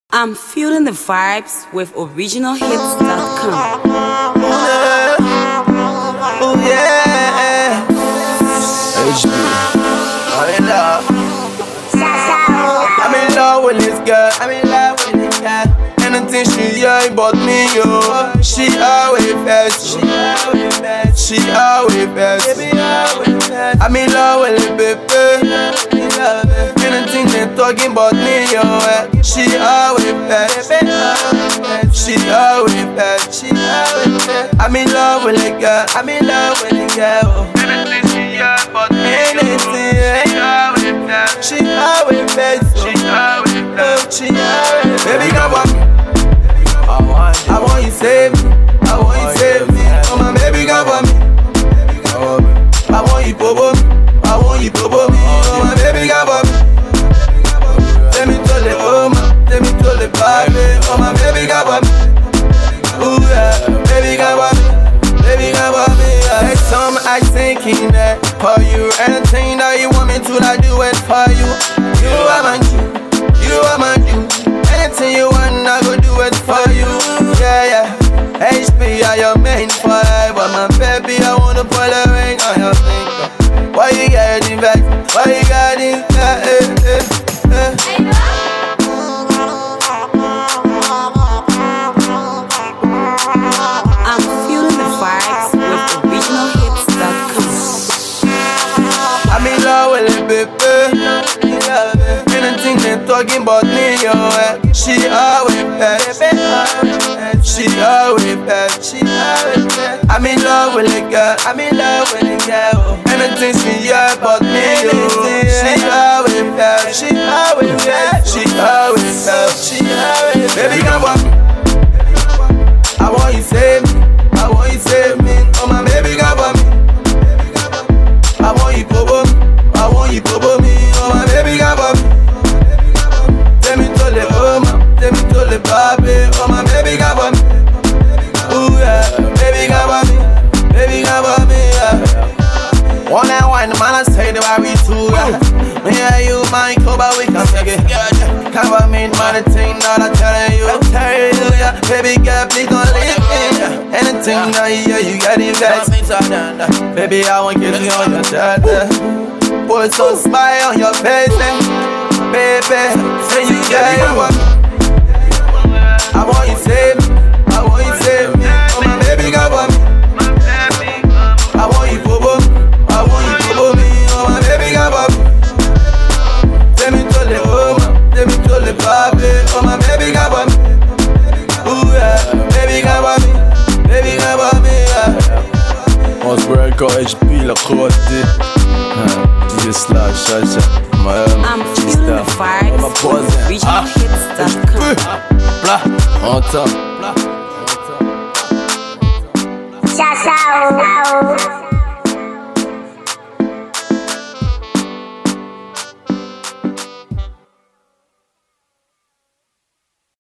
I'm feeling the vibes with originalhits.com. Oh yeah, HB. I'm in love with this girl. Anything she ain't but me, yo. She always best. She always best. I'm in love with it, baby. Anything they talking about me, yo. She always best. She always best. I'm in love with it, girl. Anything she ain't but me, anything. She always best. Baby, come on. I want you save me. Oh my baby, come on me. I want you popo me. Oh my baby, come on me. Let me tell the baby. Oh my baby, come on me. Ooh yeah, baby, come on me. Some I thinking that for you, anything that you want me to, I do it for you. You are my Jew. Anything you want, I go do it for you. Yeah. HP, I am made forever. My baby, I wanna put a ring on your finger. Why you getting back? I'm feeling the vibes with originalhits.com. I'm in love with it, baby. Anything they talking about me, yo. She always best. I'm in love with it, girl. Anything she about me, yo. She always best. Baby, come on. I want you save me. Oh my baby, come on me. I want you popo me. Oh my baby, come on me. Let me tell the baby. Oh my baby, come on me. Ooh yeah, baby, come on me. Yeah. One and one, man, I say the way we two. Me and you, man, but we can take it. Cover me, man, the thing that I'm telling you. Yeah. Baby girl, please don't leave me. Anything that you got invest. Baby, I want you to know your dad. Put some smile on your face, baby. Say you get it. I want you save me. Oh my baby, come on me. I want you popo me. Oh my baby, come on me. Let me tell the baby. Oh my baby, come on me. Ooh yeah, baby, come on me. On se voit encore HP, la croatée. DJ Slash, Chacha, I'm feeling the vibes with originalhits.com. on top.